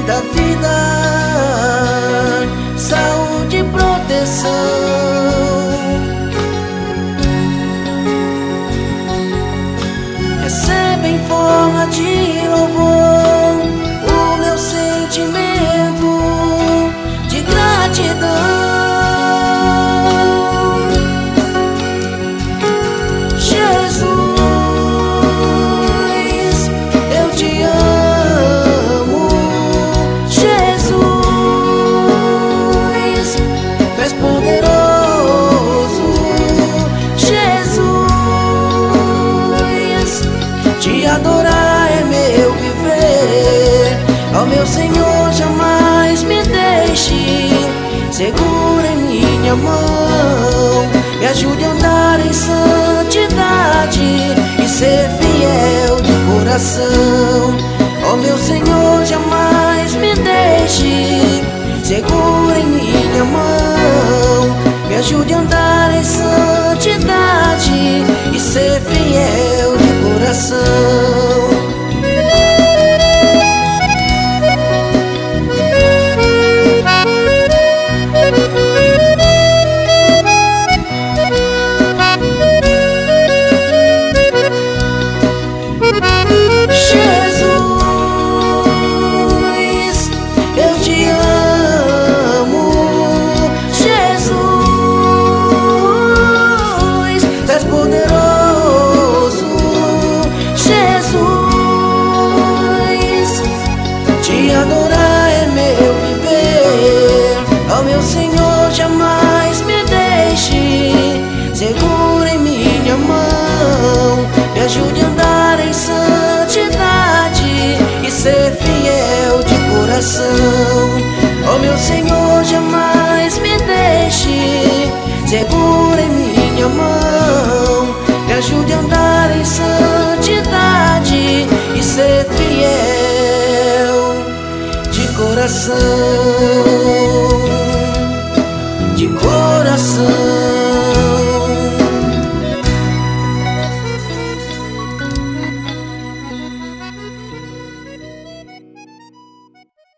da vida, saúde e proteção. Receba em forma de louvor o meu sentimento de gratidão. Te adorar é meu viver, ó meu Senhor, jamais me deixe. Segura em minha mão, me ajude a andar em santidade e ser fiel de coração. Ó meu Senhor, jamais me deixe. Segura em minha mão, me ajude a andar em santidade e ser fiel de coração. Jesus, eu te amo. Jesus, tu és poderoso. Te adorar é meu viver, ó meu Senhor, jamais me deixe. Segura em minha mão, me ajude a andar em santidade e ser fiel de coração. Ó meu Senhor, jamais me deixe. Segura em minha mão, me ajude a andar em santidade e ser fiel de coração.